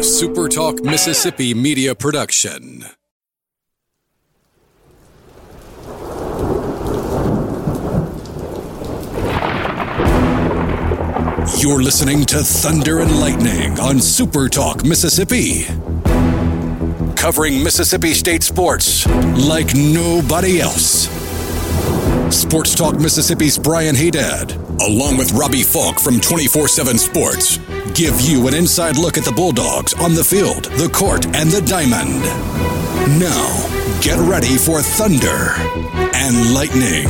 a Super Talk Mississippi media production. You're listening to Thunder and Lightning on Super Talk Mississippi. Covering Mississippi State sports like nobody else. Sports Talk Mississippi's Brian Haydad, along with Robbie Falk from 24/7 Sports, give you an inside look at the Bulldogs on the field, the court, and the diamond. Now, get ready for Thunder and Lightning.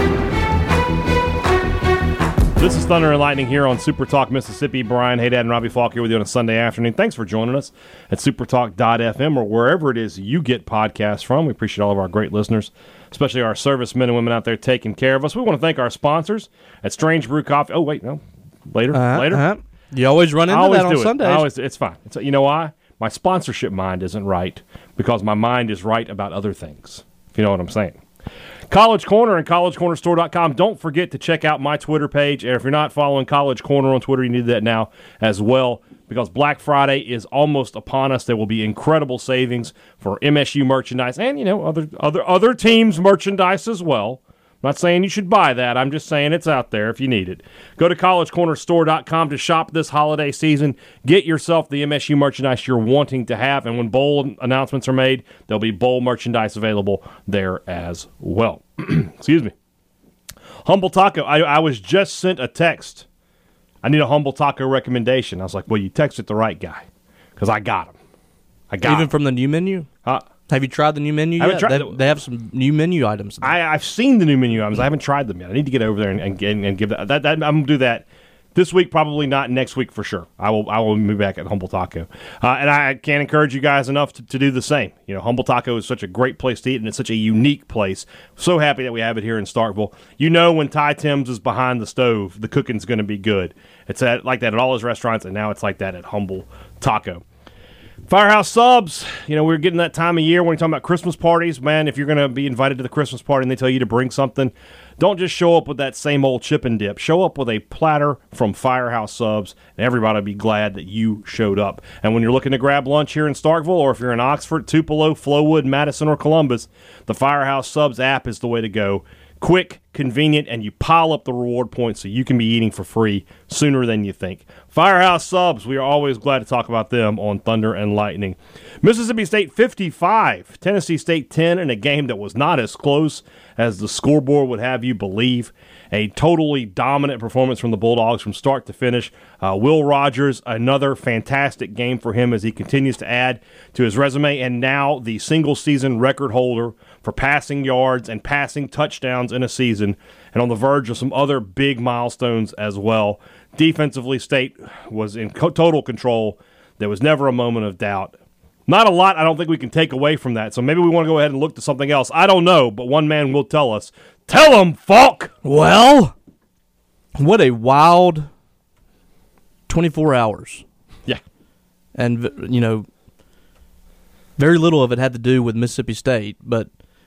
This is Thunder and Lightning here on Super Talk Mississippi. Brian Haydad and Robbie Falk here with you on a Sunday afternoon. Thanks for joining us at supertalk.fm or wherever it is you get podcasts from. We appreciate all of our great listeners, especially our servicemen and women out there taking care of us. We want to thank our sponsors at Strange Brew Coffee. Oh, wait, no. Later. You always run into that on Sundays. It's fine. You know why? My sponsorship mind isn't right because my mind is right about other things, if you know what I'm saying. College Corner and collegecornerstore.com. Don't forget to check out my Twitter page. If you're not following College Corner on Twitter, you need that now as well because Black Friday is almost upon us. There will be incredible savings for MSU merchandise and, other teams' merchandise as well. I'm not saying you should buy that. I'm just saying it's out there if you need it. Go to collegecornerstore.com to shop this holiday season. Get yourself the MSU merchandise you're wanting to have. And when bowl announcements are made, there'll be bowl merchandise available there as well. Excuse me. Humble Taco. I was just sent a text. I need a Humble Taco recommendation. I was like, well, you texted the right guy because I got him. Even from the new menu? Have you tried the new menu yet? They have some new menu items. I've seen the new menu items. I haven't tried them yet. I need to get over there and give that. I'm going to do that this week, probably not next week for sure. I will move back at Humble Taco. And I can't encourage you guys enough to do the same. Humble Taco is such a great place to eat, and it's such a unique place. So happy that we have it here in Starkville. When Ty Timms is behind the stove, the cooking's going to be good. It's like that at all his restaurants, and now it's like that at Humble Taco. Firehouse Subs, we're getting that time of year when you're talking about Christmas parties. Man, if you're going to be invited to the Christmas party and they tell you to bring something, don't just show up with that same old chip and dip. Show up with a platter from Firehouse Subs, and everybody will be glad that you showed up. And when you're looking to grab lunch here in Starkville, or if you're in Oxford, Tupelo, Flowood, Madison, or Columbus, the Firehouse Subs app is the way to go. Quick, convenient, and you pile up the reward points so you can be eating for free sooner than you think. Firehouse Subs, we are always glad to talk about them on Thunder and Lightning. Mississippi State 55, Tennessee State 10 in a game that was not as close as the scoreboard would have you believe. A totally dominant performance from the Bulldogs from start to finish. Will Rogers, another fantastic game for him as he continues to add to his resume, and now the single-season record holder for passing yards and passing touchdowns in a season, and on the verge of some other big milestones as well. Defensively, State was in total control. There was never a moment of doubt. Not a lot I don't think we can take away from that, so maybe we want to go ahead and look to something else. I don't know, but one man will tell us. Tell him, Falk! Well, what a wild 24 hours. Yeah. And, very little of it had to do with Mississippi State, but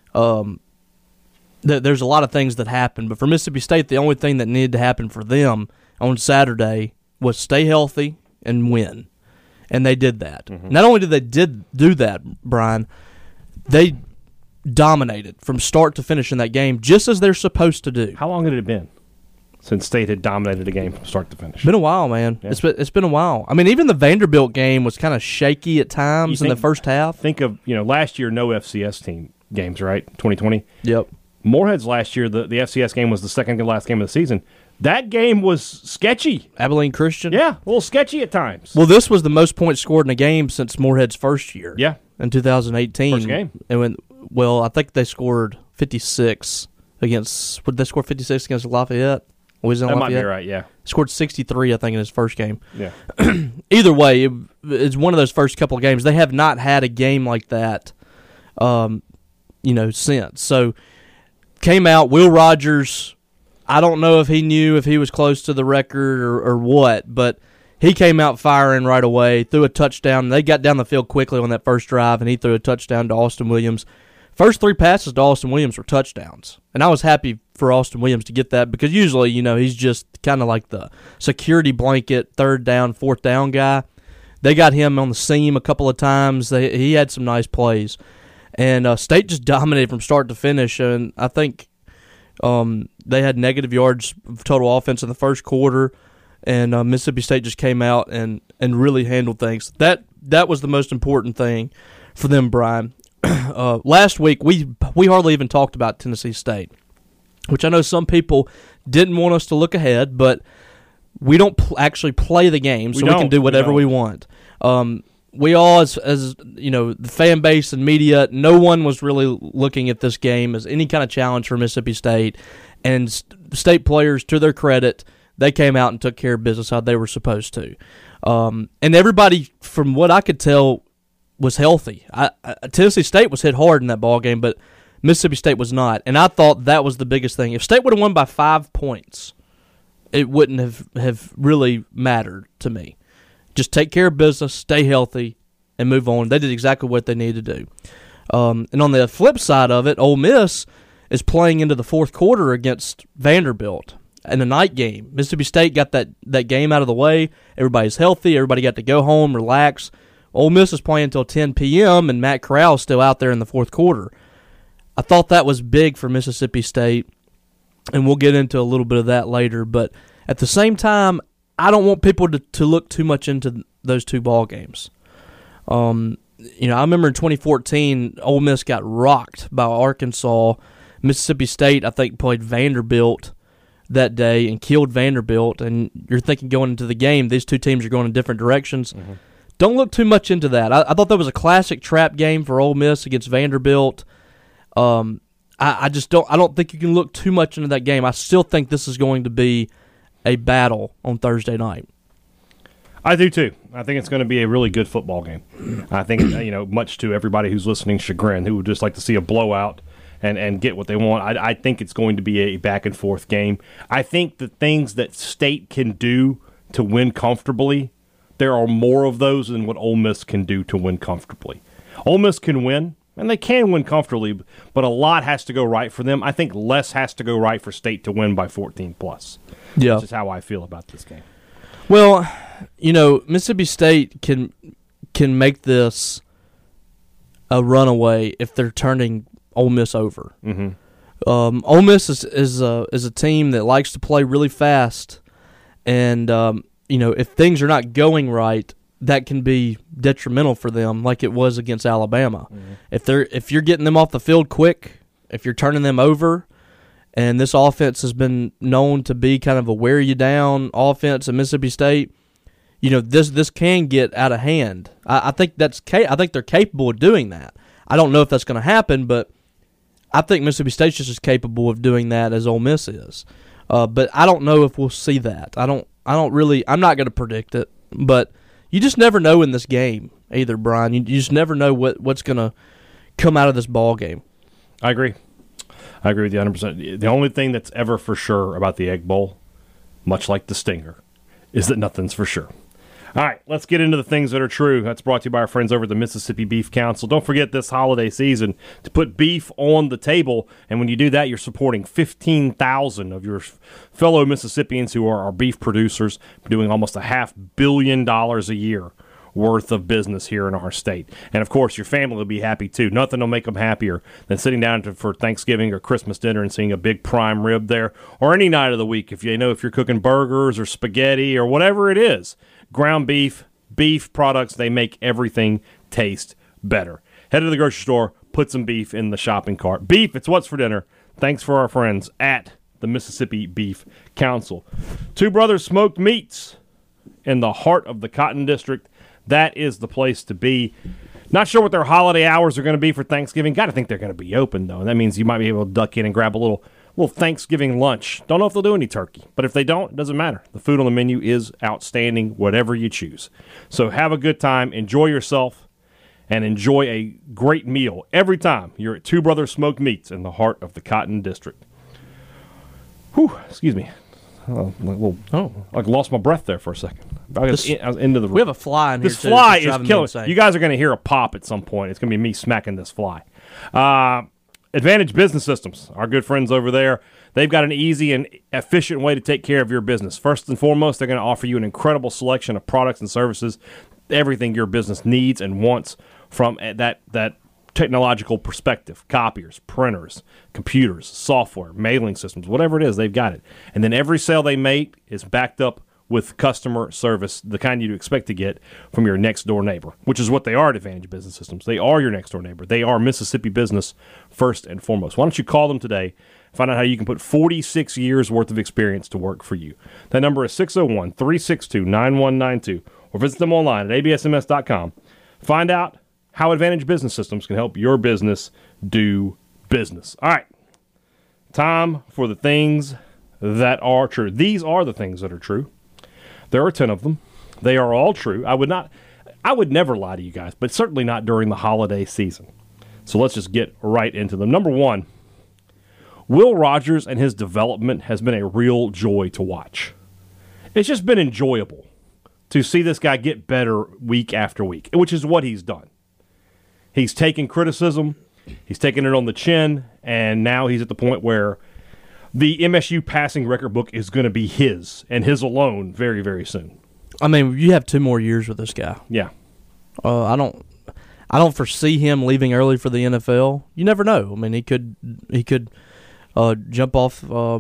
there's a lot of things that happened. But for Mississippi State, the only thing that needed to happen for them on Saturday was stay healthy and win. And they did that. Mm-hmm. Not only did they do that, Brian, they dominated from start to finish in that game, just as they're supposed to do. How long had it been since State had dominated a game from start to finish? Been a while, man. Yeah. It's been a while. I mean, even the Vanderbilt game was kind of shaky at times in the first half. Think of, last year, no FCS team games, right? 2020? Yep. Morehead's last year, the FCS game was the second to last game of the season. That game was sketchy. Abilene Christian? Yeah, a little sketchy at times. Well, this was the most points scored in a game since Morehead's first year. Yeah. In 2018. First game. And I think they scored 56 against – would they score 56 against Lafayette? That might be right, yeah. Scored 63, I think, in his first game. Yeah. Either way, it's one of those first couple of games. They have not had a game like that, since. So, came out, Will Rogers – I don't know if he knew if he was close to the record or what, but he came out firing right away, threw a touchdown. They got down the field quickly on that first drive, and he threw a touchdown to Austin Williams. First three passes to Austin Williams were touchdowns, and I was happy for Austin Williams to get that because usually, he's just kind of like the security blanket, third down, fourth down guy. They got him on the seam a couple of times. He had some nice plays. And State just dominated from start to finish. And I think they had negative yards of total offense in the first quarter. And Mississippi State just came out and really handled things. That was the most important thing for them, Brian. Last week, we hardly even talked about Tennessee State, which I know some people didn't want us to look ahead, but we don't actually play the game, so we can do whatever we want. We all, as you know, the fan base and media, no one was really looking at this game as any kind of challenge for Mississippi State. And State players, to their credit, they came out and took care of business how they were supposed to. And everybody, from what I could tell, was healthy. Tennessee State was hit hard in that ball game, but Mississippi State was not. And I thought that was the biggest thing. If State would have won by 5 points, it wouldn't have really mattered to me. Just take care of business, stay healthy, and move on. They did exactly what they needed to do. And on the flip side of it, Ole Miss is playing into the fourth quarter against Vanderbilt in a night game. Mississippi State got that game out of the way. Everybody's healthy. Everybody got to go home, relax. Ole Miss is playing until 10 p.m., and Matt Corral is still out there in the fourth quarter. I thought that was big for Mississippi State, and we'll get into a little bit of that later. But at the same time, I don't want people to look too much into those two ball games. I remember in 2014, Ole Miss got rocked by Arkansas. Mississippi State, I think, played Vanderbilt that day and killed Vanderbilt. And you're thinking going into the game, these two teams are going in different directions. Mm-hmm. Don't look too much into that. I thought that was a classic trap game for Ole Miss against Vanderbilt. I just don't. I don't think you can look too much into that game. I still think this is going to be a battle on Thursday night. I do too. I think it's going to be a really good football game. I think much to everybody who's listening, chagrin, who would just like to see a blowout and get what they want. I think it's going to be a back and forth game. I think the things that State can do to win comfortably, there are more of those than what Ole Miss can do to win comfortably. Ole Miss can win, and they can win comfortably, but a lot has to go right for them. I think less has to go right for State to win by 14+. Yeah. That's just how I feel about this game. Well, Mississippi State can make this a runaway if they're turning Ole Miss over. Mm-hmm. Ole Miss is a team that likes to play really fast, and if things are not going right, that can be detrimental for them, like it was against Alabama. Mm-hmm. If you're getting them off the field quick, if you're turning them over, and this offense has been known to be kind of a wear you down offense at Mississippi State, this can get out of hand. I think they're capable of doing that. I don't know if that's going to happen, but I think Mississippi State's just as capable of doing that as Ole Miss is. But I don't know if we'll see that. I'm not going to predict it, but you just never know in this game either, Brian. You just never know what's going to come out of this ball game. I agree with you 100%. The only thing that's ever for sure about the Egg Bowl, much like the Stinger, is that nothing's for sure. All right, let's get into the things that are true. That's brought to you by our friends over at the Mississippi Beef Council. Don't forget this holiday season to put beef on the table, and when you do that, you're supporting 15,000 of your fellow Mississippians who are our beef producers, doing almost $500 million a year worth of business here in our state. And, of course, your family will be happy, too. Nothing will make them happier than sitting down for Thanksgiving or Christmas dinner and seeing a big prime rib there, or any night of the week if you're cooking burgers or spaghetti or whatever it is. Ground beef products, they make everything taste better. Head to the grocery store, put some beef in the shopping cart. Beef, it's what's for dinner. Thanks for our friends at the Mississippi Beef Council. Two Brothers Smoked Meats in the heart of the Cotton District. That is the place to be. Not sure what their holiday hours are going to be for Thanksgiving. Got to think they're going to be open, though. And that means you might be able to duck in and grab a little Thanksgiving lunch. Don't know if they'll do any turkey, but if they don't, it doesn't matter. The food on the menu is outstanding, whatever you choose. So have a good time, enjoy yourself, and enjoy a great meal every time you're at Two Brothers Smoked Meats in the heart of the Cotton District. Whew, excuse me. I lost my breath there for a second. I was into the room. We have a fly in here. This fly is killing me. You guys are going to hear a pop at some point. It's going to be me smacking this fly. Advantage Business Systems, our good friends over there, they've got an easy and efficient way to take care of your business. First and foremost, they're going to offer you an incredible selection of products and services everything your business needs and wants from that technological perspective. Copiers, printers, computers, software, mailing systems, whatever it is, they've got it. And then every sale they make is backed up with customer service, the kind you'd expect to get from your next-door neighbor, which is what they are at Advantage Business Systems. They are your next-door neighbor. They are Mississippi business first and foremost. Why don't you call them today, find out how you can put 46 years' worth of experience to work for you. That number is 601-362-9192, or visit them online at absms.com. Find out how Advantage Business Systems can help your business do business. All right, time for the things that are true. These are the things that are true. There are 10 of them. They are all true. I would never lie to you guys, but certainly not during the holiday season. So let's just get right into them. Number one, Will Rogers and his development has been a real joy to watch. It's just been enjoyable to see this guy get better week after week, which is what he's done. He's taken criticism, he's taken it on the chin, and now he's at the point where the MSU passing record book is going to be his, and his alone, very, very soon. I mean, you have 2 more years with this guy. Yeah. I don't foresee him leaving early for the NFL. You never know. I mean, he could jump off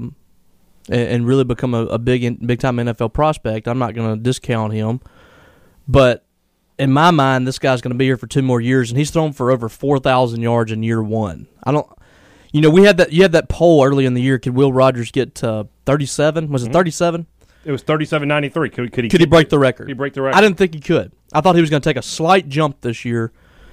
and really become a big time NFL prospect. I'm not going to discount him, but in my mind, this guy's going to be here for 2 more years, and he's thrown for over 4,000 yards in year one. You had that poll early in the year. Could Will Rogers get to 37? Was it 37? It was 37.93. Could he break the record? Could he break the record? I didn't think he could. I thought he was going to take a slight jump this year.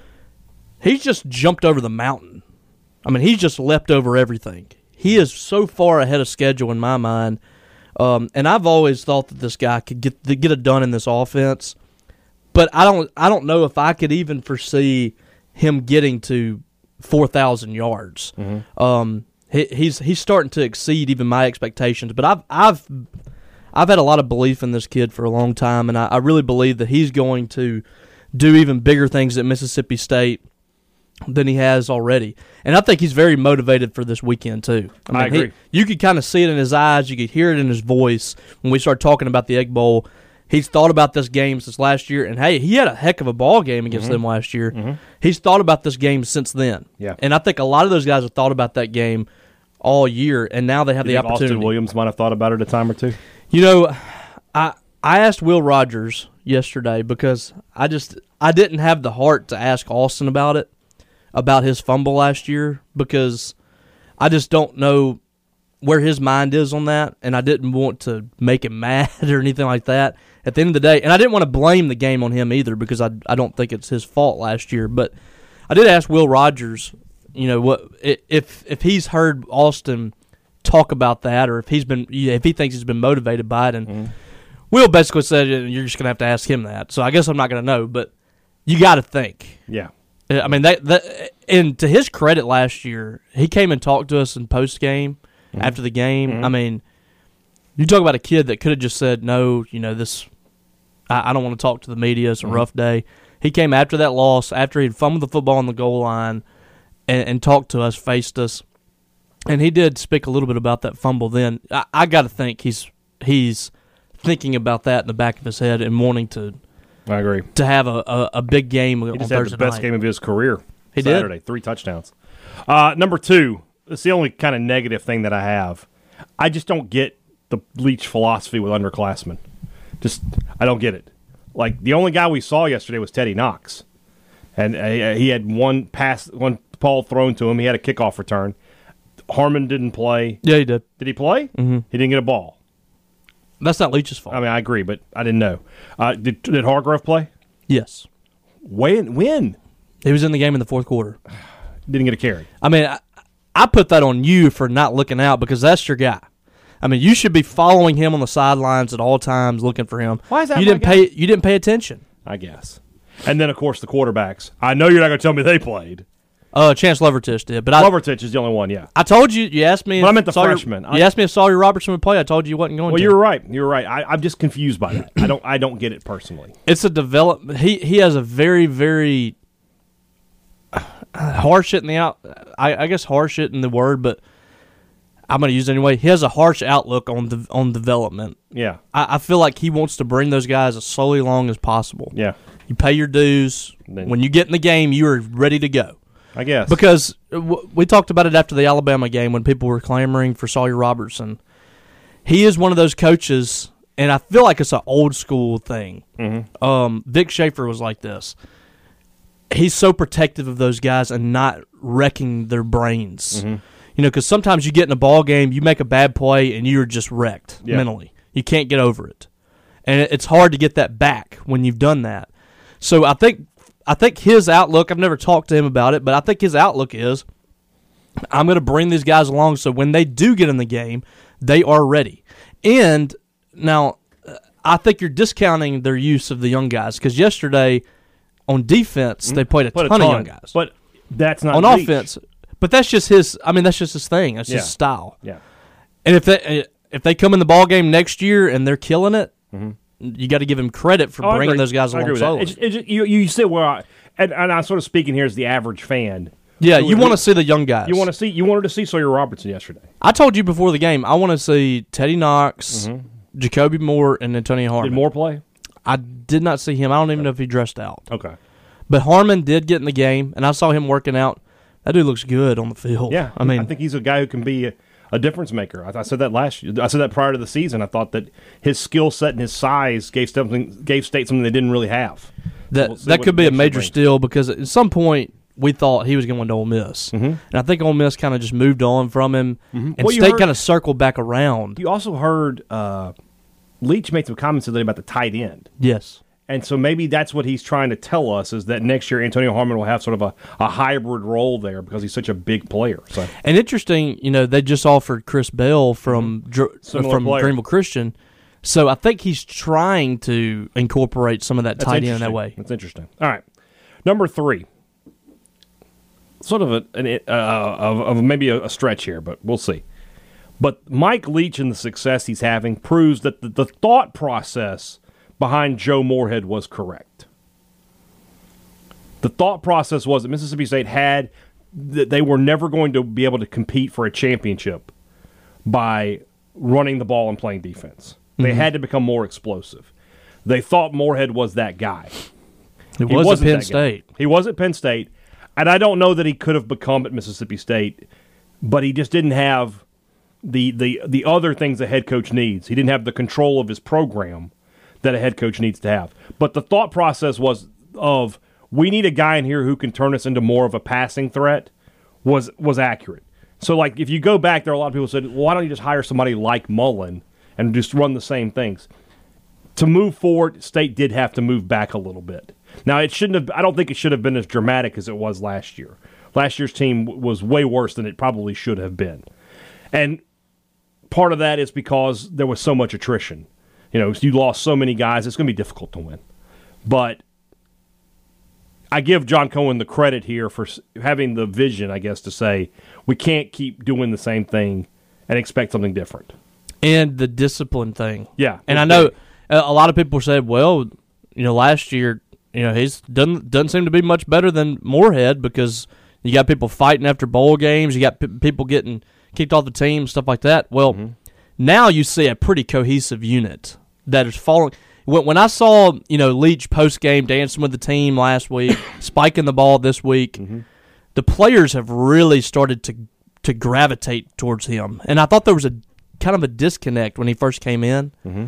He's just jumped over the mountain. I mean, he's just leapt over everything. He is so far ahead of schedule in my mind. And I've always thought that this guy could get it done in this offense. But I don't know if I could even foresee him getting to 4,000 yards. Mm-hmm. He's starting to exceed even my expectations. But I've had a lot of belief in this kid for a long time, and I really believe that he's going to do even bigger things at Mississippi State than he has already. And I think he's very motivated for this weekend too. I agree. You could kind of see it in his eyes. You could hear it in his voice when we started talking about the Egg Bowl. He's thought about this game since last year, and hey, he had a heck of a ball game against them last year. Mm-hmm. He's thought about this game since then. Yeah. And I think a lot of those guys have thought about that game all year, and now they have the opportunity. Austin Williams might have thought about it a time or two. You know, I asked Will Rogers yesterday because I didn't have the heart to ask Austin about his fumble last year, because I just don't know where his mind is on that, and I didn't want to make him mad or anything like that at the end of the day. And I didn't want to blame the game on him either, because I don't think it's his fault last year. But I did ask Will Rogers, you know, what if he's heard Austin talk about that, or if he thinks he's been motivated by it. And Will basically said, you're just going to have to ask him that. So I guess I'm not going to know, but you got to think. Yeah. I mean, and to his credit, last year he came and talked to us in post game after the game. I mean, you talk about a kid that could have just said, no, you know, I don't want to talk to the media. It's a rough day. He came after that loss, after he'd fumbled the football on the goal line, and talked to us, faced us, and he did speak a little bit about that fumble. Then I got to think he's thinking about that in the back of his head and wanting to. I agree. To have a big game on Thursday night. He just had the best game of his career. He Saturday, did. 3 touchdowns. Number 2, it's the only kind of negative thing that I have. I just don't get the Leach philosophy with underclassmen. I don't get it. Like, the only guy we saw yesterday was Teddy Knox. And he had one ball thrown to him. He had a kickoff return. Harmon didn't play. Yeah, he did. Did he play? Mm-hmm. He didn't get a ball. That's not Leach's fault. I mean, I agree, but I didn't know. Did Hargrove play? Yes. When? He was in the game in the fourth quarter. Didn't get a carry. I mean, I put that on you for not looking out, because that's your guy. I mean, you should be following him on the sidelines at all times, looking for him. Why is that? You didn't pay attention. I guess. And then, of course, the quarterbacks. I know you're not going to tell me they played. Chance Lovertich did, but Lovertich is the only one. Yeah, I told you. You asked me. But I meant the freshman. You asked me if Sawyer Robertson would play. I told you you wasn't going. Well, to. You're right. You're right. I'm just confused by that. I don't get it personally. It's a development. He has a very, very harsh in the out. I guess harsh in the word, but I'm going to use it anyway. He has a harsh outlook on development. Yeah, I feel like he wants to bring those guys as slowly along as possible. Yeah, You pay your dues. When you get in the game, you are ready to go. I guess. Because we talked about it after the Alabama game when people were clamoring for Sawyer Robertson. He is one of those coaches, and I feel like it's an old school thing. Vic Schaefer was like this. He's so protective of those guys and not wrecking their brains. Because sometimes you get in a ball game, you make a bad play, and you're just wrecked mentally. You can't get over it. And it's hard to get that back when you've done that. So I think his outlook, I've never talked to him about it, but I think his outlook is, I'm going to bring these guys along so when they do get in the game, they are ready. And now, I think you're discounting their use of the young guys, because yesterday on defense, they played a ton of young guys. But that's not on Leach. Offense. But that's just his thing. That's his style. Yeah. And if they come in the ball game next year and they're killing it, you got to give him credit for bringing those guys along slowly. You sit where and I'm sort of speaking here as the average fan. Yeah, you want to see the young guys. You wanted to see Sawyer Robertson yesterday. I told you before the game, I want to see Teddy Knox, Jacoby Moore, and Antonio Harmon. Did Moore play? I did not see him. I don't even know if he dressed out. Okay. But Harmon did get in the game, and I saw him working out. That dude looks good on the field. Yeah, I think he's a guy who can be a difference maker. I said that last year. I said that prior to the season. I thought that his skill set and his size gave State something they didn't really have. That could be a major steal, because at some point we thought he was going to Ole Miss. And I think Ole Miss kind of just moved on from him, and State kind of circled back around. You also heard Leach made some comments today about the tight end. Yes. And so maybe that's what he's trying to tell us, is that next year Antonio Harmon will have sort of a hybrid role there because he's such a big player. So. And interesting, they just offered Chris Bell from Greenville Christian. So I think he's trying to incorporate some of that tight end that way. That's interesting. All right. Number 3. Sort of maybe a stretch here, but we'll see. But Mike Leach and the success he's having proves that the thought process behind Joe Moorhead was correct. The thought process was that Mississippi State they were never going to be able to compete for a championship by running the ball and playing defense. They had to become more explosive. They thought Moorhead was that guy. He was at Penn State. He was at Penn State, and I don't know that he could have become at Mississippi State, but he just didn't have the other things a head coach needs. He didn't have the control of his program that a head coach needs to have. But the thought process was of, we need a guy in here who can turn us into more of a passing threat, was accurate. So, like, if you go back, there are a lot of people who said, well, why don't you just hire somebody like Mullen and just run the same things? To move forward, State did have to move back a little bit. Now, I don't think it should have been as dramatic as it was last year. Last year's team was way worse than it probably should have been. And part of that is because there was so much attrition. You lost so many guys, it's going to be difficult to win. But I give John Cohen the credit here for having the vision, I guess, to say we can't keep doing the same thing and expect something different. And the discipline thing. Yeah. And I know a lot of people said, well, last year, he's doesn't seem to be much better than Moorhead, because you got people fighting after bowl games, you got people getting kicked off the team, stuff like that. Well, now you see a pretty cohesive unit that is following. When I saw, Leach post-game dancing with the team last week, spiking the ball this week, the players have really started to gravitate towards him. And I thought there was a kind of a disconnect when he first came in.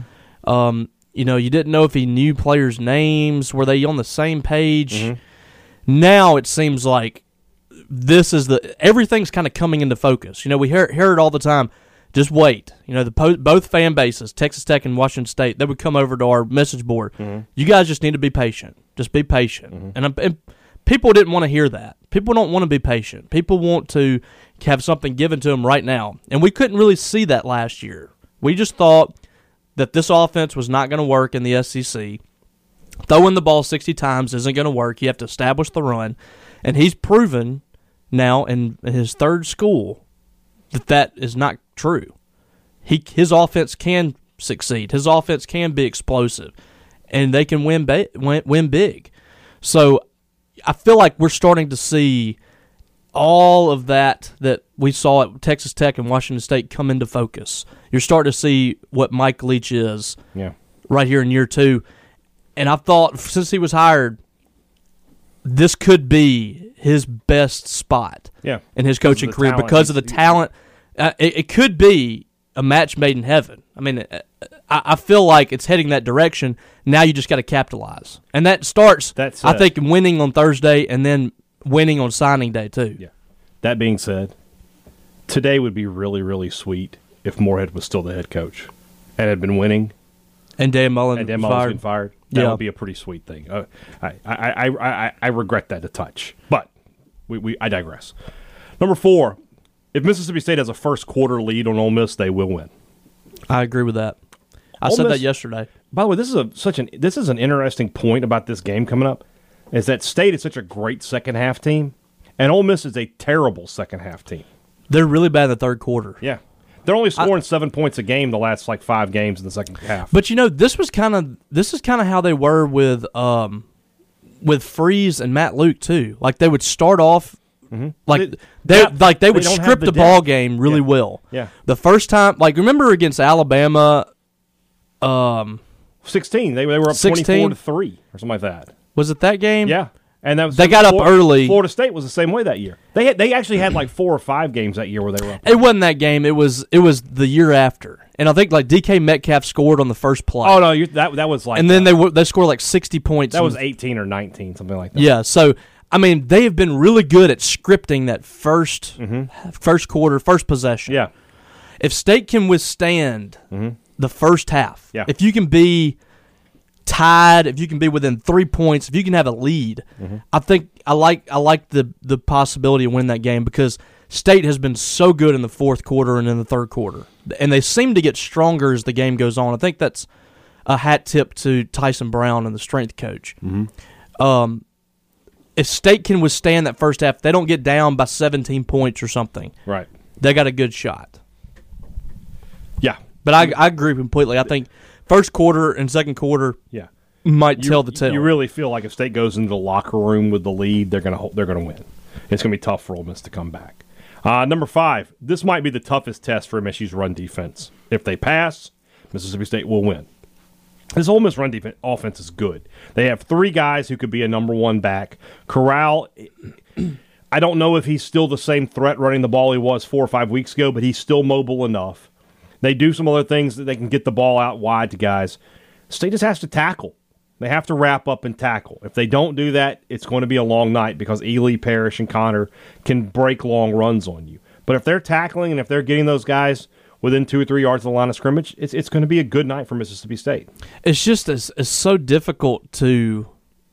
You didn't know if he knew players' names. Were they on the same page? Now it seems like everything's kind of coming into focus. We hear it all the time. Just wait. Both fan bases, Texas Tech and Washington State, they would come over to our message board. You guys just need to be patient. Just be patient. And people didn't want to hear that. People don't want to be patient. People want to have something given to them right now. And we couldn't really see that last year. We just thought that this offense was not going to work in the SEC. Throwing the ball 60 times isn't going to work. You have to establish the run. And he's proven now in his third school that is not true. His offense can succeed. His offense can be explosive, and they can win big. So I feel like we're starting to see all of that we saw at Texas Tech and Washington State come into focus. You're starting to see what Mike Leach is right here in year 2. And I thought since he was hired, this could be his best spot in his coaching career because of the talent. It could be a match made in heaven. I mean, I feel like it's heading that direction. Now you just got to capitalize. And that starts, I think, winning on Thursday and then winning on signing day too. Yeah. That being said, today would be really, really sweet if Moorhead was still the head coach and had been winning. And Dan Mullen was been fired. That would be a pretty sweet thing. I regret that a touch, but I digress. Number 4, if Mississippi State has a first quarter lead on Ole Miss, they will win. I agree with that. I said that yesterday. By the way, this is an interesting point about this game coming up, is that State is such a great second half team, and Ole Miss is a terrible second half team. They're really bad in the third quarter. Yeah. They're only scoring 7 points a game the last 5 games in the second half. But this is kind of how they were with Freeze and Matt Luke too. Like they would start off like they would script the ball game really well. Yeah. The first time, like remember against Alabama, 16 they were up 24-3 or something like that. Was it that game? Yeah. And that was they got up early. Florida State was the same way that year. They actually had 4 or 5 games that year where they were up. It wasn't that game. It was the year after. And I think DK Metcalf scored on the first play. Oh no, that was and then they scored 60 points. That was 18 or 19, something like that. Yeah. So I mean, they have been really good at scripting that first quarter, first possession. Yeah. If State can withstand the first half, if you can be tied, if you can be within 3 points, if you can have a lead, I think I like the possibility of winning that game because State has been so good in the fourth quarter and in the third quarter, and they seem to get stronger as the game goes on. I think that's a hat tip to Tyson Brown and the strength coach. If State can withstand that first half, they don't get down by 17 points or something. Right, they got a good shot. Yeah, but I agree completely. I think first quarter and second quarter, might tell the tale. You really feel like if State goes into the locker room with the lead, they're gonna win. It's gonna be tough for Ole Miss to come back. Number 5, this might be the toughest test for MSU's run defense. If they pass, Mississippi State will win. This Ole Miss run offense is good. They have 3 guys who could be a number 1 back. Corral, I don't know if he's still the same threat running the ball he was 4 or 5 weeks ago, but he's still mobile enough. They do some other things that they can get the ball out wide to guys. State just has to tackle. They have to wrap up and tackle. If they don't do that, it's going to be a long night because Ely, Parrish, and Connor can break long runs on you. But if they're tackling and if they're getting those guys within 2 or 3 yards of the line of scrimmage, it's going to be a good night for Mississippi State. It's just it's so difficult to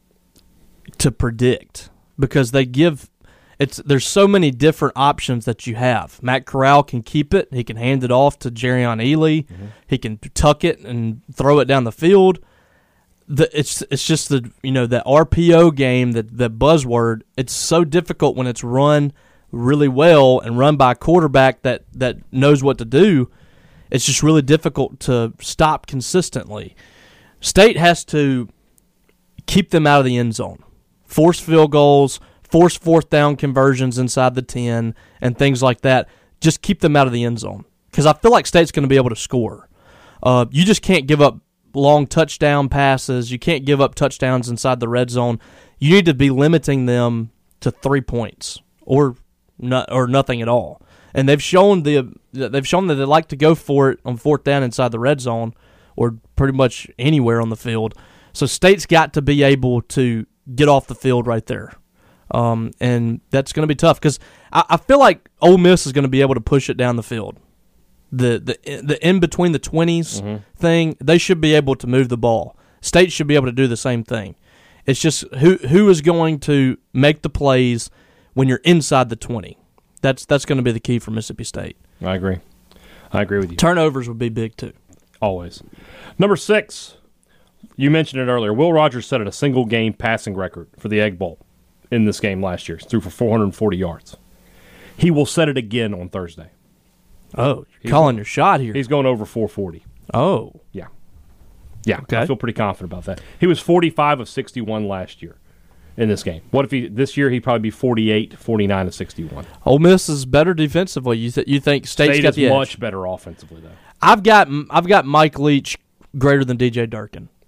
predict because they give there's so many different options that you have. Matt Corral can keep it. He can hand it off to Jerrion Ely. He can tuck it and throw it down the field. It's just that RPO game, that buzzword. It's so difficult when it's run really well and run by a quarterback that knows what to do. It's just really difficult to stop consistently. State has to keep them out of the end zone, force field goals, force fourth down conversions inside the 10, and things like that. Just keep them out of the end zone because I feel like State's going to be able to score. You just can't give up long touchdown passes. You can't give up touchdowns inside the red zone. You need to be limiting them to 3 points or nothing at all. And they've shown that they like to go for it on fourth down inside the red zone or pretty much anywhere on the field. So State's got to be able to get off the field right there. And that's going to be tough because I feel like Ole Miss is going to be able to push it down the field. The in between the 20s thing, they should be able to move the ball. State should be able to do the same thing. It's just who is going to make the plays when you're inside the 20. That's going to be the key for Mississippi State. I agree with you. Turnovers would be big too. Always. Number 6, you mentioned it earlier. Will Rogers set a single game passing record for the Egg Bowl in this game last year. He threw for 440 yards. He will set it again on Thursday. Oh, you're calling your shot here. He's going over 440. Oh. Yeah. Yeah, okay. I feel pretty confident about that. He was 45 of 61 last year in this game. What if this year he'd probably be 48, 49 of 61? Ole Miss is better defensively. You think State's got the edge? Much better offensively, though. I've got Mike Leach greater than DJ Durkin.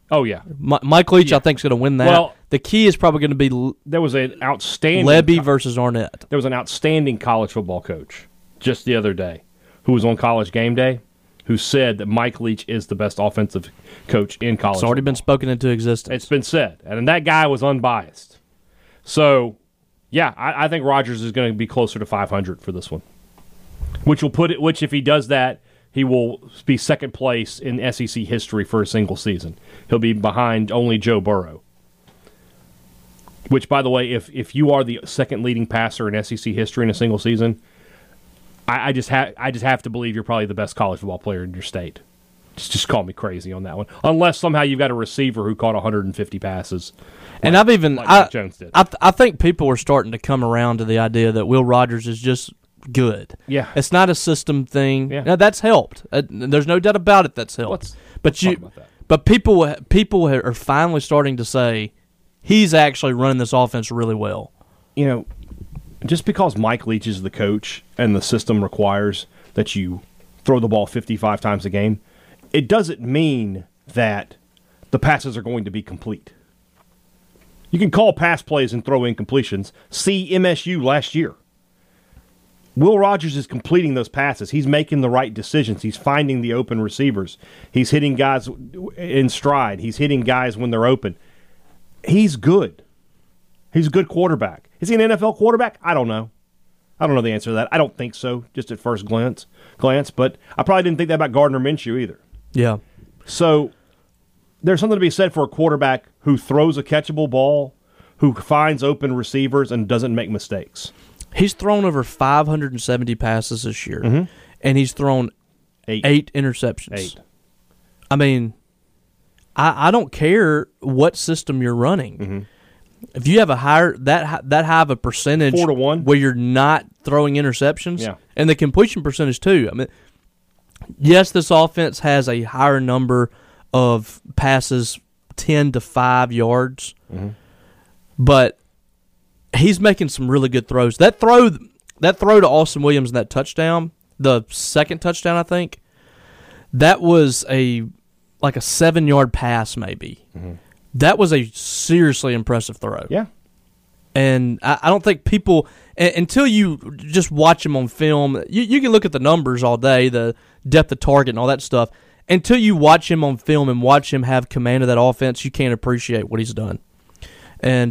Oh, yeah. Mike Leach, I think, is going to win that. Well, the key is probably going to be there was an outstanding Lebby versus Arnett. There was an outstanding college football coach just the other day who was on College Game Day who said that Mike Leach is the best offensive coach in college It's already football. been spoken into existence. It's been said. And that guy was unbiased. So, yeah, I think Rodgers is going to be closer to 500 for this one. Which if he does that, he will be second place in SEC history for a single season. He'll be behind only Joe Burrow. Which, by the way, if you are the second leading passer in SEC history in a single season, I just have to believe you're probably the best college football player in your state. Just call me crazy on that one. Unless somehow you've got a receiver who caught 150 passes. And I've even like Mac Jones did. I think people are starting to come around to the idea that Will Rogers is just good. Yeah. It's not a system thing. Yeah. Now, that's helped. There's no doubt about it that's helped. Let's talk about that. But people are finally starting to say he's actually running this offense really well. You know, just because Mike Leach is the coach and the system requires that you throw the ball 55 times a game, it doesn't mean that the passes are going to be complete. You can call pass plays and throw incompletions. See MSU last year. Will Rogers is completing those passes. He's making the right decisions. He's finding the open receivers. He's hitting guys in stride. He's hitting guys when they're open. He's good. He's a good quarterback. Is he an NFL quarterback? I don't know. I don't know the answer to that. I don't think so, just at first glance. But I probably didn't think that about Gardner Minshew either. Yeah. So there's something to be said for a quarterback who throws a catchable ball, who finds open receivers, and doesn't make mistakes. He's thrown over 570 passes this year, and he's thrown 8 interceptions. 8. I mean, I don't care what system you're running. If you have a higher that high of a percentage 4-1 where you're not throwing interceptions, Yeah. and the completion percentage too. I mean, yes, this offense has a higher number of passes, 10 to 5 yards, but he's making some really good throws. That throw to Austin Williams in that touchdown, the second touchdown, I think, that was like a 7-yard pass maybe. That was a seriously impressive throw. Yeah. And I don't think people, until you just watch him on film, you can look at the numbers all day, the depth of target and all that stuff. Until you watch him on film and watch him have command of that offense, you can't appreciate what he's done. And,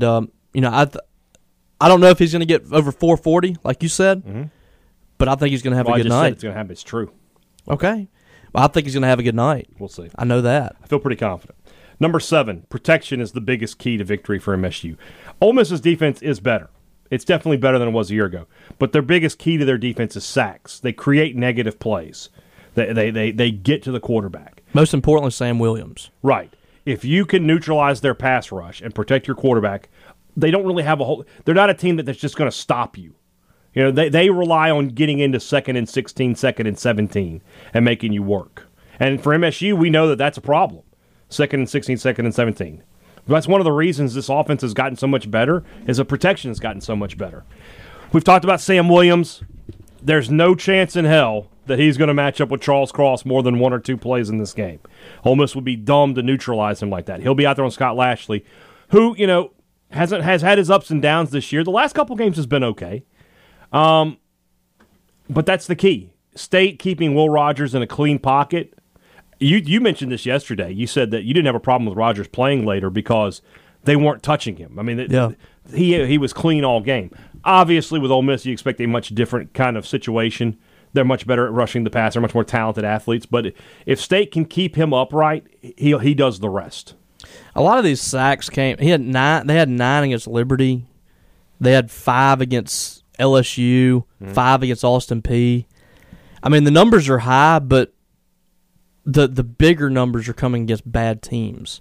I don't know if he's going to get over 440, like you said, but I think he's going to have a good night. Said it's going to happen. It's true. Okay. Well, I think he's going to have a good night. We'll see. I know that. I feel pretty confident. Number 7, protection is the biggest key to victory for MSU. Ole Miss's defense is better. It's definitely better than it was a year ago. But their biggest key to their defense is sacks. They create negative plays. They get to the quarterback. Most importantly, Sam Williams. Right. If you can neutralize their pass rush and protect your quarterback, they don't really have a whole – they're not a team that's just going to stop you. You know, they rely on getting into 2nd and 16, 2nd and 17 and making you work. And for MSU, we know that that's a problem. 2nd and 16, 2nd and 17. That's one of the reasons this offense has gotten so much better is the protection has gotten so much better. We've talked about Sam Williams. There's no chance in hell that he's going to match up with Charles Cross more than 1 or 2 plays in this game. Ole Miss would be dumb to neutralize him like that. He'll be out there on Scott Lashley, who, you know, has had his ups and downs this year. The last couple games has been okay. But that's the key. State keeping Will Rogers in a clean pocket. You mentioned this yesterday. You said that you didn't have a problem with Rogers playing later because they weren't touching him. I mean, he was clean all game. Obviously, with Ole Miss, you expect a much different kind of situation. They're much better at rushing the pass. They're much more talented athletes. But if State can keep him upright, he does the rest. A lot of these sacks came. They had 9 against Liberty. They had 5 against LSU. 5 against Austin Peay. I mean, the numbers are high, but the bigger numbers are coming against bad teams.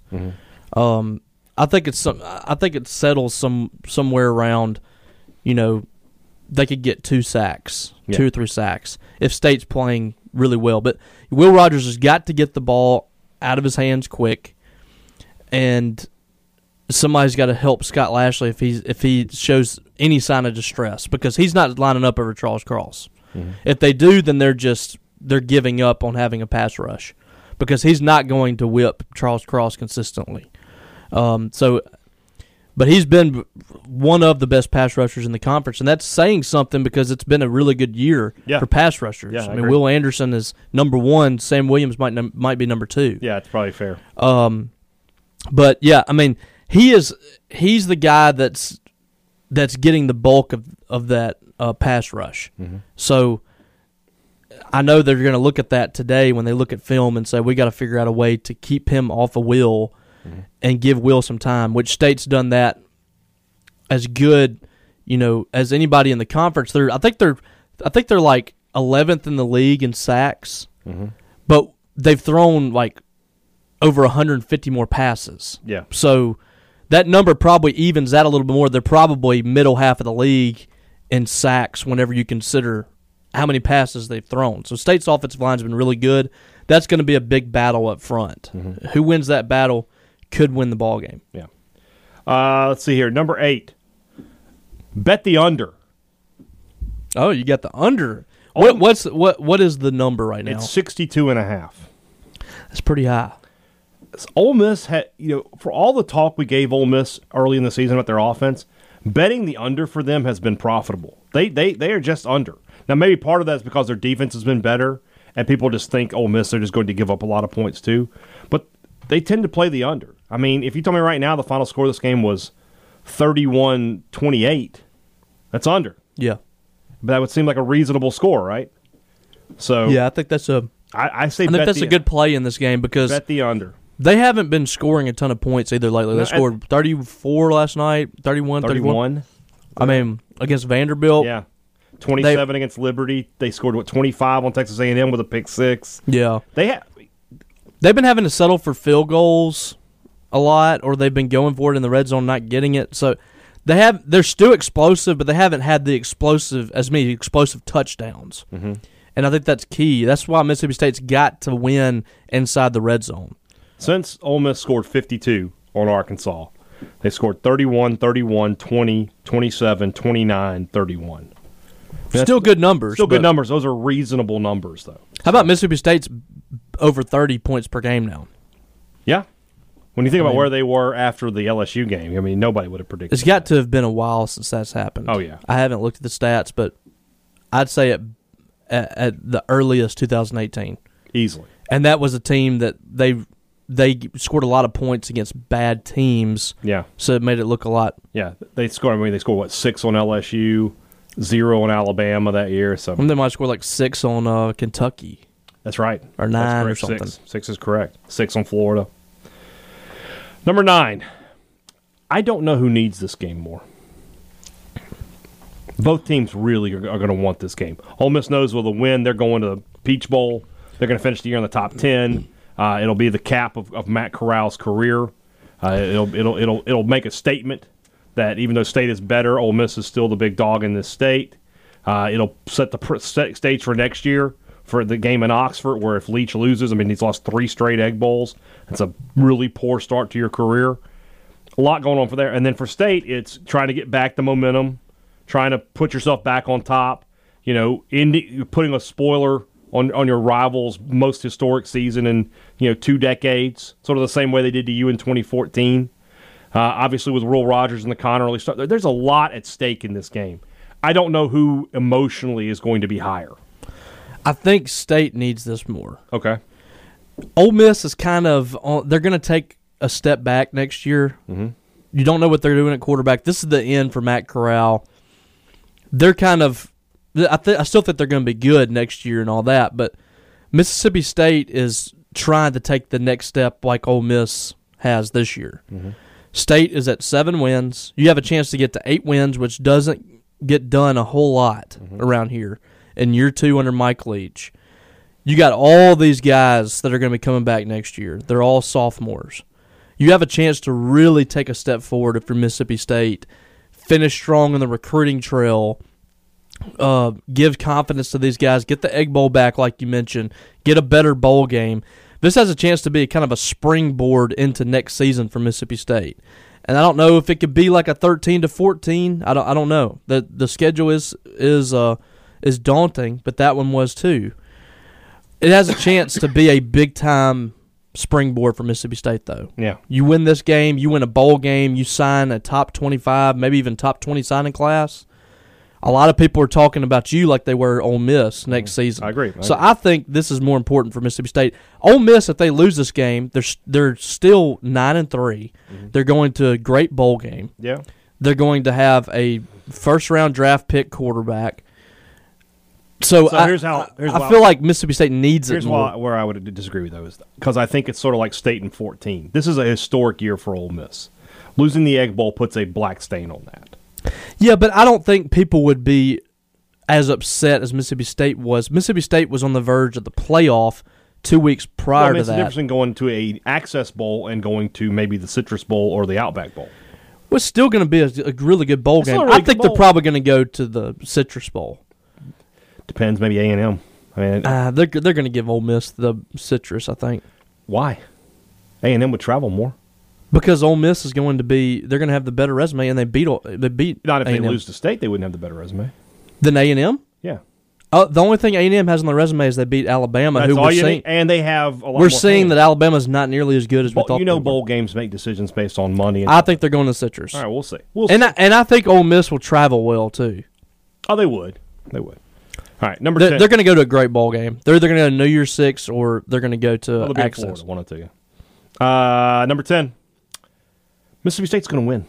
I think it settles somewhere around, you know, they could get 2 sacks, 2 or 3 sacks if State's playing really well. But Will Rogers has got to get the ball out of his hands quick, and somebody's got to help Scott Lashley if he shows any sign of distress, because he's not lining up over Charles Cross. If they do, then they're giving up on having a pass rush. because he's not going to whip Charles Cross consistently. But he's been one of the best pass rushers in the conference, and that's saying something because it's been a really good year for pass rushers. Yeah, I mean, Will Anderson is number 1. Sam Williams might be number 2. Yeah, it's probably fair. But yeah, I mean, he's the guy that's getting the bulk of that pass rush. Mm-hmm. So I know they're going to look at that today when they look at film and say we got to figure out a way to keep him off of Will. And give Will some time, which State's done that as good, as anybody in the conference. I think they're like 11th in the league in sacks, but they've thrown like over 150 more passes. Yeah. So that number probably evens out a little bit more. They're probably middle half of the league in sacks whenever you consider how many passes they've thrown. So State's offensive line's been really good. That's going to be a big battle up front. Mm-hmm. Who wins that battle could win the ball game. Yeah. Let's see here. Number 8. Bet the under. Oh, you got the under. What is the number right now? It's 62.5. That's pretty high. Ole Miss had, for all the talk we gave Ole Miss early in the season about their offense, betting the under for them has been profitable. They are just under. Now maybe part of that is because their defense has been better and people just think Ole Miss are just going to give up a lot of points too. But they tend to play the under. I mean, if you tell me right now the final score of this game was 31-28, that's under. Yeah. But that would seem like a reasonable score, right? So yeah, I think that's I think that's a good play in this game because bet the under. They haven't been scoring a ton of points either lately. They scored 34 last night, 31. I mean, against Vanderbilt. Yeah. 27 against Liberty. They scored 25 on Texas A&M with a pick 6. Yeah. They've been having to settle for field goals a lot, or they've been going for it in the red zone, not getting it. So they're still explosive, but they haven't had as many explosive touchdowns. Mm-hmm. And I think that's key. That's why Mississippi State's got to win inside the red zone. Since Ole Miss scored 52 on Arkansas, they scored 31, 31, 20, 27, 29, 31. Still good numbers. Still good numbers. Those are reasonable numbers, though. How about Mississippi State's over 30 points per game now? Yeah. When you think about where they were after the LSU game, I mean, nobody would have predicted It's got to have been a while since that's happened. Oh, yeah. I haven't looked at the stats, but I'd say at the earliest 2018. Easily. And that was a team that they scored a lot of points against bad teams. Yeah. So it made it look a lot. Yeah. They scored 6 on LSU, 0 on Alabama that year. So they might score like 6 on Kentucky. That's right. Or 9 or something. 6 is correct. 6 on Florida. Number 9. I don't know who needs this game more. Both teams really are going to want this game. Ole Miss knows with a win, they're going to the Peach Bowl. They're going to finish the year in the top 10. It'll be the cap of Matt Corral's career. It'll make a statement that even though State is better, Ole Miss is still the big dog in this state. It'll set the stage for next year for the game in Oxford, where if Leach loses, I mean, he's lost 3 straight Egg Bowls. That's a really poor start to your career. A lot going on for there. And then for State, it's trying to get back the momentum, trying to put yourself back on top, putting a spoiler on your rival's most historic season in 2 decades, sort of the same way they did to you in 2014. Obviously, with Will Rogers and the Connor early start, there's a lot at stake in this game. I don't know who emotionally is going to be higher. I think State needs this more. Okay. Ole Miss is they're going to take a step back next year. Mm-hmm. You don't know what they're doing at quarterback. This is the end for Matt Corral. They're I still think they're going to be good next year and all that, but Mississippi State is trying to take the next step like Ole Miss has this year. Mm-hmm. State is at 7 wins. You have a chance to get to 8 wins, which doesn't get done a whole lot around here in year 2 under Mike Leach. You got all these guys that are going to be coming back next year. They're all sophomores. You have a chance to really take a step forward if you're Mississippi State, finish strong on the recruiting trail, give confidence to these guys, get the Egg Bowl back like you mentioned, get a better bowl game. This has a chance to be kind of a springboard into next season for Mississippi State. And I don't know if it could be like a 13-14. I don't know. The schedule is daunting, but that one was too. It has a chance to be a big-time springboard for Mississippi State, though. Yeah. You win this game, you win a bowl game, you sign a top 25, maybe even top 20 signing class. A lot of people are talking about you like they were Ole Miss next season. I agree. So I think this is more important for Mississippi State. Ole Miss, if they lose this game, they're still 9-3. They're going to a great bowl game. Yeah. They're going to have a first-round draft pick quarterback. So I feel like Mississippi State needs it more. Here's where I would disagree with those, because I think it's sort of like State in 14. This is a historic year for Ole Miss. Losing the Egg Bowl puts a black stain on that. Yeah, but I don't think people would be as upset as Mississippi State was. Mississippi State was on the verge of the playoff 2 weeks prior to it's that. the difference in going to a Access Bowl and going to maybe the Citrus Bowl or the Outback Bowl. Well, it's still going to be a really good bowl game. I think they're probably going to go to the Citrus Bowl. Depends, maybe A&M. I mean, they're going to give Ole Miss the Citrus, I think. Why? A&M would travel more. Because Ole Miss is going to be, they're going to have the better resume, and they beat Not if A&M. they lose to State, they wouldn't have the better resume. Than A&M? Yeah. The only thing A&M has on the resume is they beat Alabama, That's who all we're you seeing. need. And they have a lot We're more seeing fans. that Alabama's not nearly as good as we thought. You know, they were. bowl games make decisions based on money. I think they're going to Citrus. All right, we'll see. And I think Ole Miss will travel well too. Oh, they would. They would. All right, number 10. They're going to go to a great bowl game. They're either going to go to New Year's 6 or they're going to go to They'll be in Access. Florida, one or two. Number 10. Mississippi State's going to win.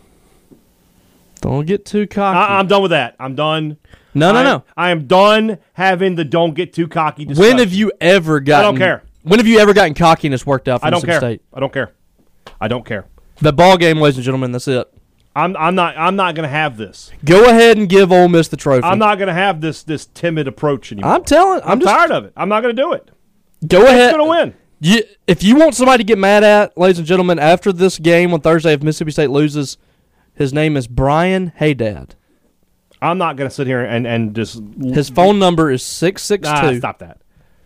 Don't get too cocky. I'm done with that. I'm done. No. I am done having the don't get too cocky discussion. When have you ever gotten? I don't care. When have you ever gotten cocky and it's worked out for I don't Mississippi care. State? I don't care. I don't care. The ball game, ladies and gentlemen. That's it. I'm not going to have this. Go ahead and give Ole Miss the trophy. I'm not going to have this timid approach anymore. I'm telling. I'm tired of it. I'm not going to do it. Go ahead. It's going to win. If you want somebody to get mad at, ladies and gentlemen, after this game on Thursday, if Mississippi State loses, his name is Brian Haydad. I'm not going to sit here and just... His phone number is 662. Stop that.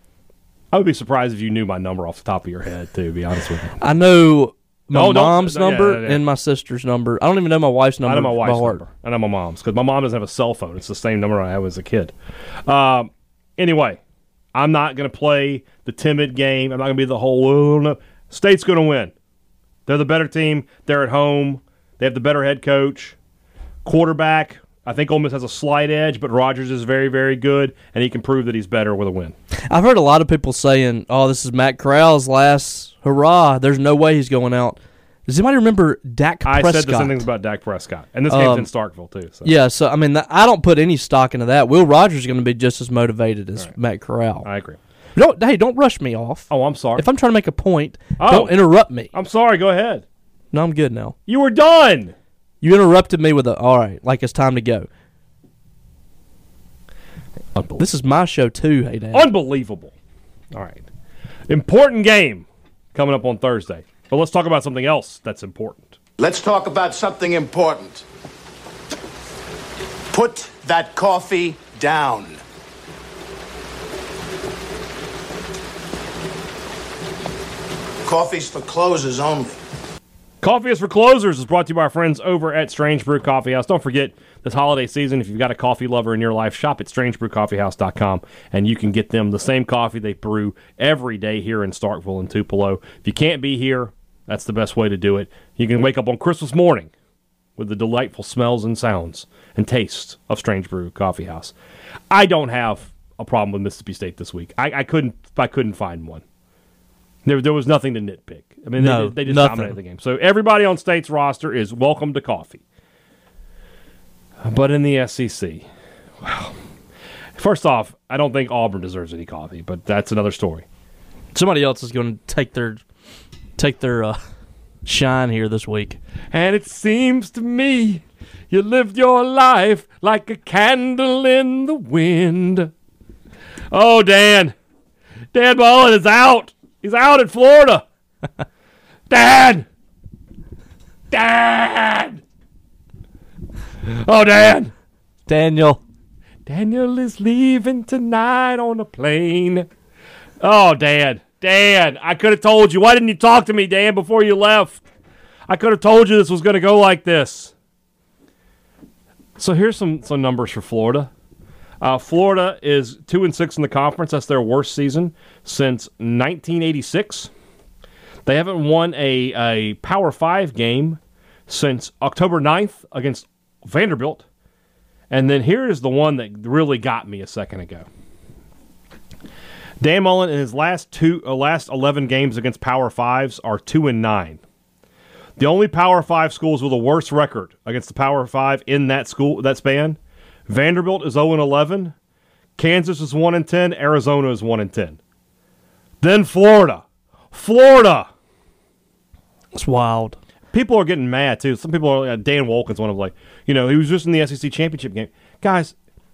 I would be surprised if you knew my number off the top of your head, too, to be honest with you. I know my mom's number yeah. and my sister's number. I don't even know my wife's number. I know my wife's by heart. number. I know my mom's, because my mom doesn't have a cell phone. It's the same number I had as a kid. Anyway, I'm not going to play the timid game. I'm not going to be the whole, oh, no. State's going to win. They're the better team. They're at home. They have the better head coach. Quarterback, I think Ole Miss has a slight edge, but Rogers is very, very good, and he can prove that he's better with a win. I've heard a lot of people saying, oh, this is Matt Corral's last hurrah. There's no way he's going out. Does anybody remember Dak Prescott? I said the same things about Dak Prescott. And this game's in Starkville, too. So. Yeah, so, I mean, I don't put any stock into that. Will Rogers is going to be just as motivated as Matt Corral. I agree. Don't rush me off. Oh, I'm sorry. If I'm trying to make a point, don't interrupt me. I'm sorry. Go ahead. No, I'm good now. You were done. You interrupted me with all right, like it's time to go. This is my show too, hey Dad. Unbelievable. All right. Important game coming up on Thursday. But let's talk about something else that's important. Let's talk about something important. Put that coffee down. Coffee's for closers only. Coffee is for Closers is brought to you by our friends over at Strange Brew Coffee House. Don't forget, this holiday season, if you've got a coffee lover in your life, shop at strangebrewcoffeehouse.com, and you can get them the same coffee they brew every day here in Starkville and Tupelo. If you can't be here, that's the best way to do it. You can wake up on Christmas morning with the delightful smells and sounds and tastes of Strange Brew Coffee House. I don't have a problem with Mississippi State this week. I couldn't find one. There was nothing to nitpick. I mean, they just dominated the game. So everybody on State's roster is welcome to coffee. But in the SEC, well, first off, I don't think Auburn deserves any coffee, but that's another story. Somebody else is going to take their shine here this week. And it seems to me you lived your life like a candle in the wind. Oh, Dan Mullen is out. He's out in Florida. Dad! Oh, Dan! Daniel is leaving tonight on a plane. Oh, Dan, I could have told you. Why didn't you talk to me, Dan, before you left? I could have told you this was going to go like this. So here's some numbers for Florida. Florida is 2-6 in the conference. That's their worst season since 1986. They haven't won a Power 5 game since October 9th against Vanderbilt. And then here is the one that really got me a second ago. Dan Mullen in his last 11 games against Power 5s are 2-9. The only Power 5 schools with a worse record against the Power 5 in that span, Vanderbilt is 0-11, Kansas is 1-10, Arizona is 1-10. Then Florida. It's wild. People are getting mad too. Some people are. Dan Wolken's one of he was just in the SEC championship game, guys.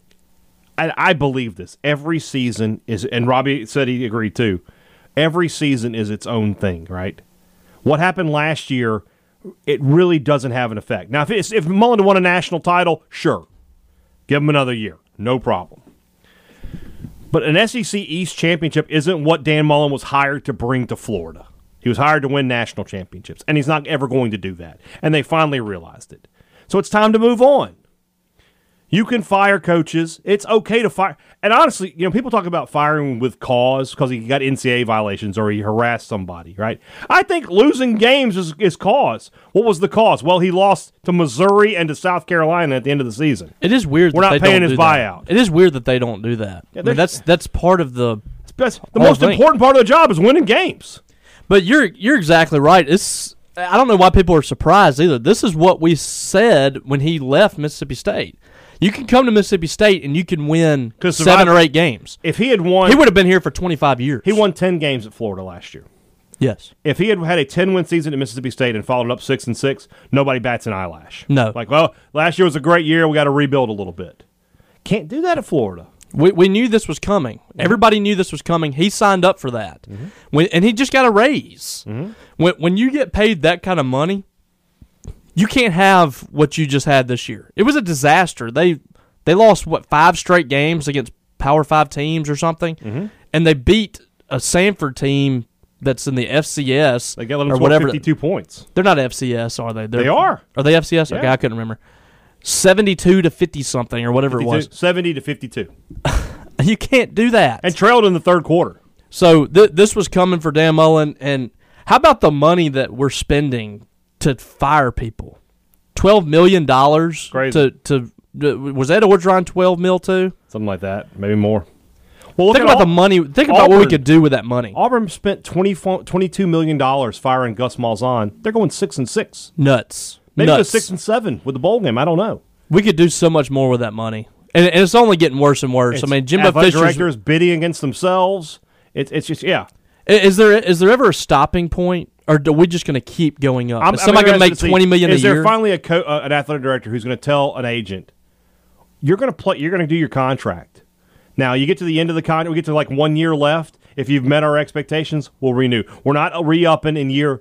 I believe this. Every season is, and Robbie said he agreed too. Every season is its own thing, right? What happened last year, it really doesn't have an effect. Now, if Mullen won a national title, sure, give him another year, no problem. But an SEC East championship isn't what Dan Mullen was hired to bring to Florida. He was hired to win national championships, and he's not ever going to do that. And they finally realized it. So it's time to move on. You can fire coaches. It's okay to fire. And honestly, people talk about firing with cause because he got NCAA violations or he harassed somebody, right? I think losing games is cause. What was the cause? Well, he lost to Missouri and to South Carolina at the end of the season. It is weird We're that not they paying don't his do that. buyout. It is weird that they don't do that. Yeah, I mean, that's part of the the most important part of the job is winning games. But you're exactly right. I don't know why people are surprised either. This is what we said when he left Mississippi State. You can come to Mississippi State and you can win 7 or 8 games. If he had won, he would have been here for 25 years. He won 10 games at Florida last year. Yes. If he had a 10-win season at Mississippi State and followed up 6-6, nobody bats an eyelash. No. Last year was a great year. We got to rebuild a little bit. Can't do that at Florida. We knew this was coming. Mm-hmm. Everybody knew this was coming. He signed up for that. Mm-hmm. And he just got a raise. Mm-hmm. When you get paid that kind of money, you can't have what you just had this year. It was a disaster. They lost, 5 straight games against Power 5 teams or something, mm-hmm. and they beat a Sanford team that's in the FCS. They got them 52 points. They're not FCS, are they? They are. Are they FCS? Yeah. Okay, I couldn't remember. 72 to 50 something or whatever 52, it was. 70 to 52. You can't do that. And trailed in the third quarter. So this was coming for Dan Mullen. And how about the money that we're spending to fire people? $12 million. Crazy. Was Ed Orgeron $12 million too? Something like that, maybe more. Well, think about the money. Think about what we could do with that money. Auburn spent $22 million firing Gus Malzahn. They're going 6-6. Nuts. Maybe go 6-7 with the bowl game. I don't know. We could do so much more with that money, and it's only getting worse and worse. Jimbo Fisher's directors bidding against themselves. It's just Is there ever a stopping point, or are we just going to keep going up? Is somebody going to make $20 million a year? Is there finally an athletic director who's going to tell an agent, you're going to do your contract? Now you get to the end of the contract. We get to 1 year left. If you've met our expectations, we'll renew. We're not re-upping in year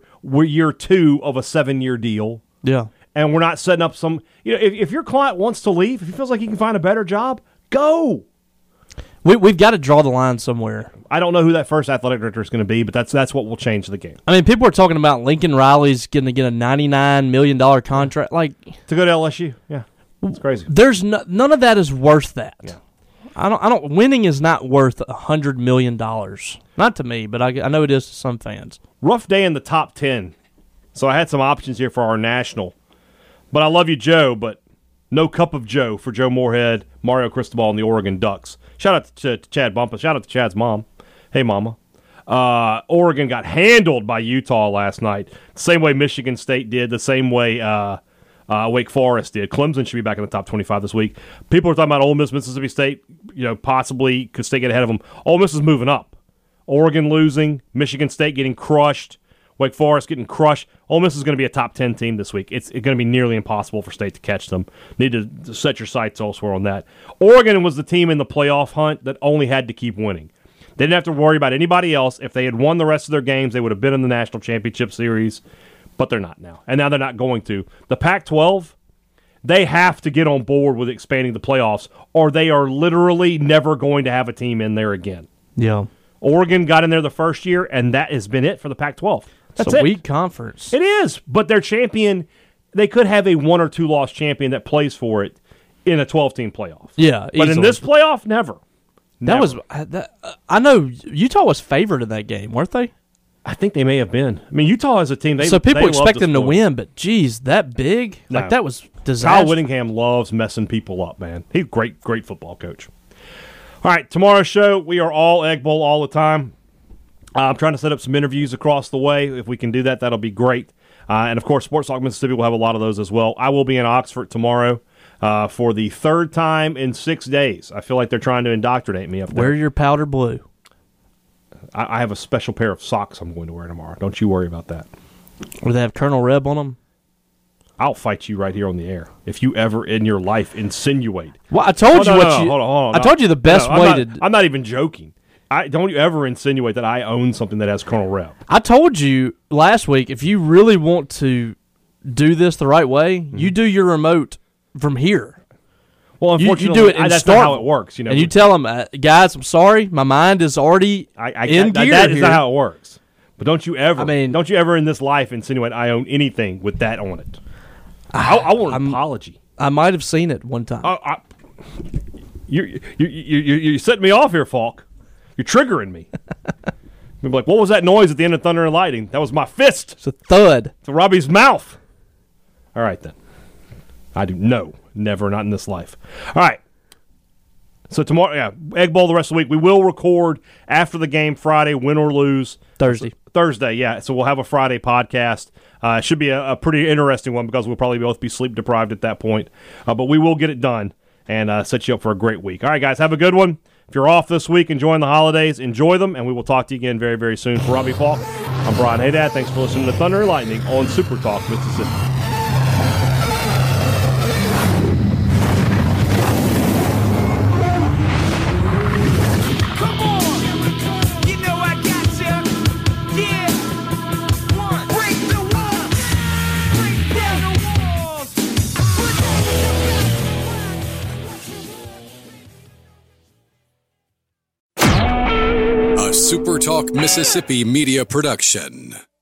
2 of a 7-year deal. Yeah. And we're not setting up some. If your client wants to leave, if he feels like he can find a better job, go. We've got to draw the line somewhere. I don't know who that first athletic director is going to be, but that's what will change the game. I mean, people are talking about Lincoln Riley's going to get a $99 million contract, to go to LSU. Yeah, it's crazy. There's none of that is worth that. Yeah. I don't. Winning is not worth $100 million. Not to me, but I know it is to some fans. Rough day in the top 10. So I had some options here for our national. But I love you, Joe, but no cup of Joe for Joe Moorhead, Mario Cristobal, and the Oregon Ducks. Shout out to Chad Bumpus. Shout out to Chad's mom. Hey, Mama. Oregon got handled by Utah last night. The same way Michigan State did, the same way Wake Forest did. Clemson should be back in the top 25 this week. People are talking about Ole Miss, Mississippi State, possibly could stay get ahead of them. Ole Miss is moving up. Oregon losing, Michigan State getting crushed. Wake Forest getting crushed. Ole Miss is going to be a top 10 team this week. It's going to be nearly impossible for State to catch them. Need to set your sights elsewhere on that. Oregon was the team in the playoff hunt that only had to keep winning. They didn't have to worry about anybody else. If they had won the rest of their games, they would have been in the National Championship Series, but they're not now. And now they're not going to. The Pac-12, they have to get on board with expanding the playoffs, or they are literally never going to have a team in there again. Yeah. Oregon got in there the first year, and that has been it for the Pac-12. That's it's a weak conference. It is, but their champion, they could have a 1 or 2 loss champion that plays for it in a 12-team playoff. Yeah, but in easily. this playoff, never. That was I know Utah was favored in that game, weren't they? I think they may have been. I mean, Utah as a team, So people they expect love them to spoil. win, but geez, that big? No. Like that was Kyle disaster. Whittingham loves messing people up, man. He's a great football coach. All right, tomorrow's show, we are all Egg Bowl all the time. I'm trying to set up some interviews across the way. If we can do that, that'll be great. And, of course, Sports Talk Mississippi will have a lot of those as well. I will be in Oxford tomorrow for the third time in 6 days. I feel like they're trying to indoctrinate me up there. Wear your powder blue. I have a special pair of socks I'm going to wear tomorrow. Don't you worry about that. Or they have Colonel Reb on them. I'll fight you right here on the air if you ever in your life insinuate. Well, I told you Hold what on, you. hold on, I told you the best way to. I'm not even joking. Don't you ever insinuate that I own something that has Colonel Reb. I told you last week if you really want to do this the right way, you do your remote from here. Well, You unfortunately, do it in that's Starkville. not how it works. You know, And you tell them, guys, I'm sorry, my mind is already in gear that is here. not how it works. But don't you ever, I mean- don't you ever in this life insinuate I own anything with that on it. I want an apology. I might have seen it one time. You set me off here, Falk. You're triggering me. You're like, what was that noise at the end of Thunder and Lightning? That was my fist It's a thud. to Robbie's mouth. All right, then. I do never, not in this life. All right. So tomorrow, Egg Bowl the rest of the week. We will record after the game Friday, win or lose. Thursday, yeah. So we'll have a Friday podcast. It should be a pretty interesting one because we'll probably both be sleep deprived at that point. But we will get it done and set you up for a great week. All right, guys, have a good one. If you're off this week enjoying the holidays, enjoy them, and we will talk to you again very, very soon. For Robbie Falk, I'm Brian Haydad. Thanks for listening to Thunder and Lightning on Super Talk Mississippi. A Super Talk Mississippi media production.